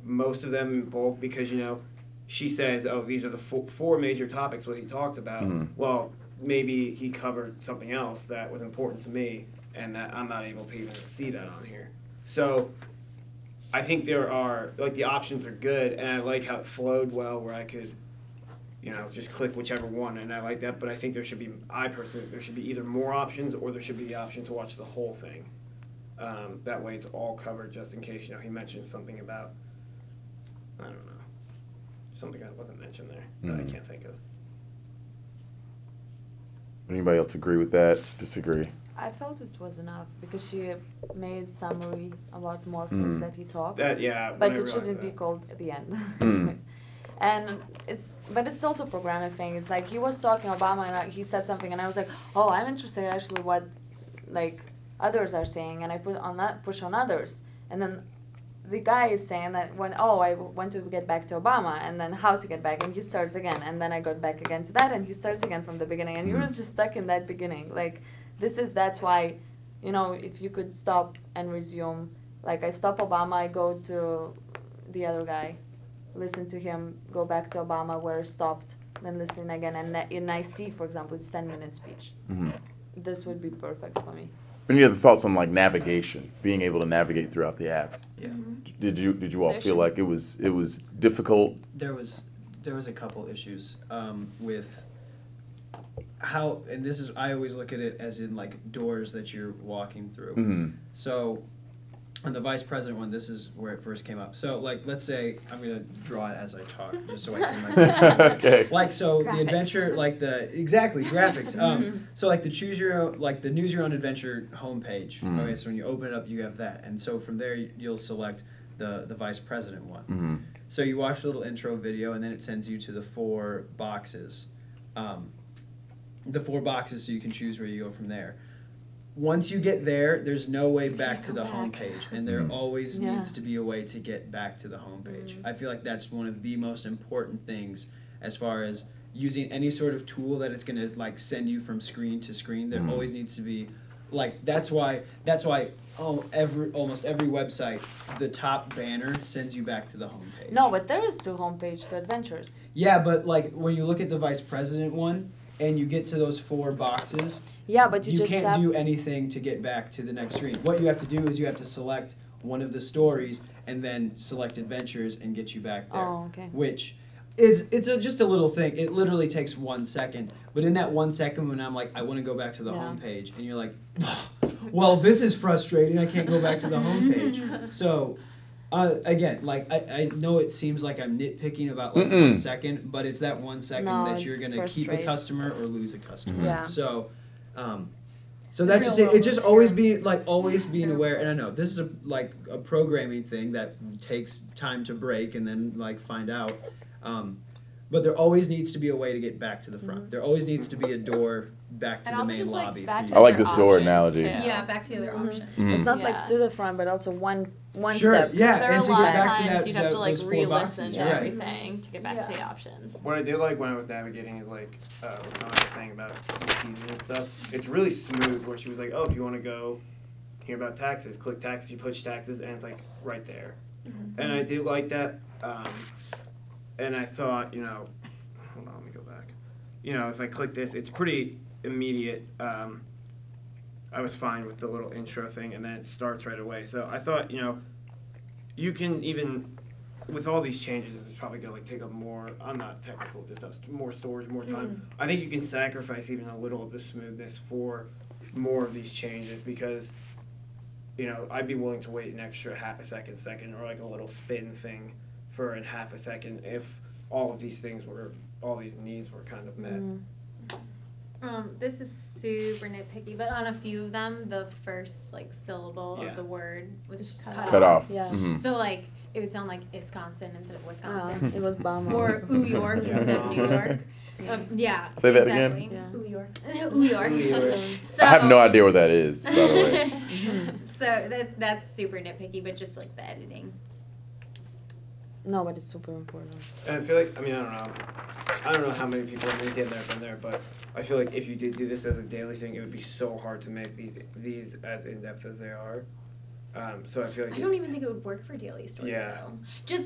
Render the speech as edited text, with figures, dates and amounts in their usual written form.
most of them in bulk because, she says, oh, these are the four major topics what he talked about. Well, maybe he covered something else that was important to me and that I'm not able to even see that on here. So I think there are, like, the options are good, and I like how it flowed well where I could, just click whichever one, and I like that. But I think there should be either more options or there should be the option to watch the whole thing. That way it's all covered just in case, he mentioned something about, I don't know, something that wasn't mentioned there that I can't think of. Anybody else agree with that? Disagree? I felt it was enough because she made summary about more things that he talked. That, yeah, but it shouldn't be called at the end. And it's also programming thing. It's like he was talking Obama and he said something and I was like, oh, I'm interested actually what like others are saying, and I push on others, and then the guy is saying that I want to get back to Obama, and then how to get back, and he starts again, and then I got back again to that, and he starts again from the beginning, and you're just stuck in that beginning. Like, that's why, if you could stop and resume, like I stop Obama, I go to the other guy, listen to him, go back to Obama where I stopped, then listen again, and I see, for example, it's 10-minute speech. This would be perfect for me. Any other thoughts on like navigation, being able to navigate throughout the app? Yeah. Did you all feel like it was difficult? There was a couple issues with how, and this is, I always look at it as in like doors that you're walking through. So on the vice president one, this is where it first came up. So like, let's say I'm gonna draw it as I talk, just so I can like. Okay. Like so, Graphics. the adventure, like graphics. So like the choose your own, like the News Your Own Adventure homepage. Okay, so when you open it up, you have that, and so from there you'll select the vice president one. So you watch a little intro video, and then it sends you to the 4 boxes. The 4 boxes, so you can choose where you go from there. Once you get there, there's no way back to the homepage, and there always needs to be a way to get back to the homepage. I feel like that's one of the most important things as far as using any sort of tool that it's going to like send you from screen to screen. There always needs to be, like, that's why almost every website, the top banner sends you back to the homepage. No, but there is 2 homepage to adventures. Yeah, but like when you look at the vice president one, and you get to those 4 boxes, yeah, but you just can't do anything to get back to the next screen. What you have to do is you have to select one of the stories and then select adventures and get you back there. Oh, okay. Which is just a little thing. It literally takes 1 second. But in that 1 second when I'm like, I want to go back to the homepage, and you're like, well, this is frustrating. I can't go back to the homepage. So. Again, like I know it seems like I'm nitpicking about like 1 second, but it's that 1 second that you're gonna keep a customer or lose a customer. Yeah. So, so that's just it. It's just always being aware. And I know this is a programming thing that takes time to break and then like find out. But there always needs to be a way to get back to the front. There always needs to be a door back to the main lobby. Back to I like other this door options, analogy. too. Yeah, back to the other options. It's not like to the front, but also one Sure, step. yeah. There are and a to lot get of back to times that, you'd have to like those 4 re-listen boxes, to right. everything to get back to the options. What I did like when I was navigating is like what Connor was saying about the teasers and stuff. It's really smooth where she was like, oh, if you want to go hear about taxes, click taxes, you push taxes, and it's like right there. And I did like that. And I thought, hold on, let me go back. If I click this, it's pretty immediate. I was fine with the little intro thing, and then it starts right away. So I thought, you can even, with all these changes, it's probably going to take up more, I'm not technical with this stuff, more storage, more time. I think you can sacrifice even a little of the smoothness for more of these changes because, I'd be willing to wait an extra half a second, or like a little spin thing for a half a second if all of these needs were kind of met. This is super nitpicky, but on a few of them, the first syllable of the word was just cut off. Yeah. So it would sound like Wisconsin instead of Wisconsin, It was Bama. or New York instead of New York. Yeah. Say that exactly. again? Yeah. New York. New York. So, I have no idea where that is, by the way. So that's super nitpicky, but just the editing. No, but it's super important. And I feel like, I don't know how many people in Louisiana have been there, but I feel like if you did do this as a daily thing, it would be so hard to make these as in-depth as they are. So I feel like I don't even think it would work for daily stories, Yeah. though. Just